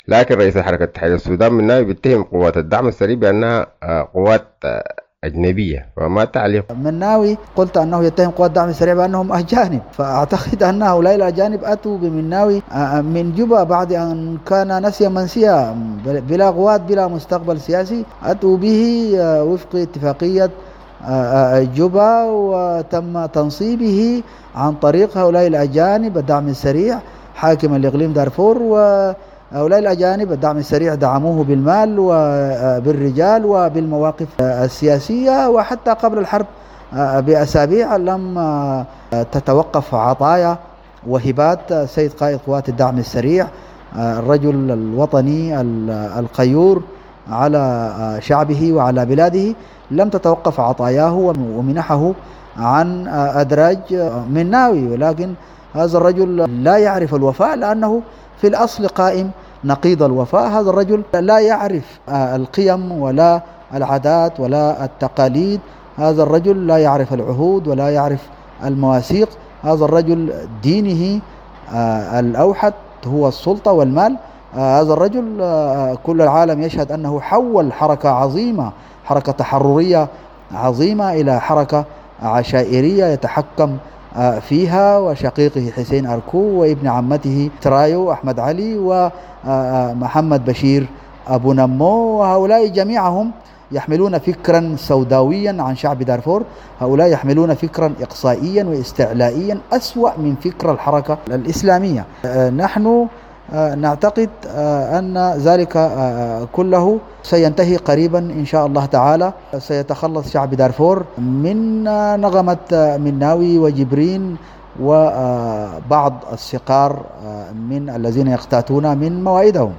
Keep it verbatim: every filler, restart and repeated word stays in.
لكن رئيس حركة تحرير السودان مناوي بيتهم قوات الدعم السريع بأنها آه، قوات آه، أجنبية، فما تعليق؟ مناوي قلت أنه يتهم قوات الدعم السريع بأنهم أجانب، فأعتقد أن هؤلاء الأجانب أتوا بمناوي آه، من جوبا بعد أن كان نسيا منسيا بلا قوات بلا مستقبل سياسي. أتوا به آه، وفق اتفاقية آه، آه، جوبا، وتم تنصيبه عن طريق هؤلاء الأجانب الدعم السريع حاكم الإقليم دارفور. وهؤلاء الأجانب الدعم السريع دعموه بالمال وبالرجال وبالمواقف السياسية، وحتى قبل الحرب بأسابيع لم تتوقف عطايا وهبات سيد قائد قوات الدعم السريع الرجل الوطني القيور على شعبه وعلى بلاده. لم تتوقف عطاياه ومنحه عن أدراج مناوي، ولكن هذا الرجل لا يعرف الوفاء لأنه في الأصل قائم نقيض الوفاء. هذا الرجل لا يعرف القيم ولا العادات ولا التقاليد. هذا الرجل لا يعرف العهود ولا يعرف المواثيق. هذا الرجل دينه الأوحد هو السلطة والمال. هذا الرجل كل العالم يشهد أنه حول حركة عظيمة، حركة تحررية عظيمة، إلى حركة عشائرية يتحكم فيها وشقيقه حسين أركو وابن عمته ترايو أحمد علي ومحمد بشير أبو نمو. وهؤلاء جميعهم يحملون فكرا سوداويا عن شعب دارفور. هؤلاء يحملون فكرا إقصائيا واستعلائيا أسوأ من فكر الحركة الإسلامية. نحن نعتقد أن ذلك كله سينتهي قريبا إن شاء الله تعالى. سيتخلص شعب دارفور من نغمة مناوي وجبرين وبعض السقار من الذين يقتاتون من موائدهم.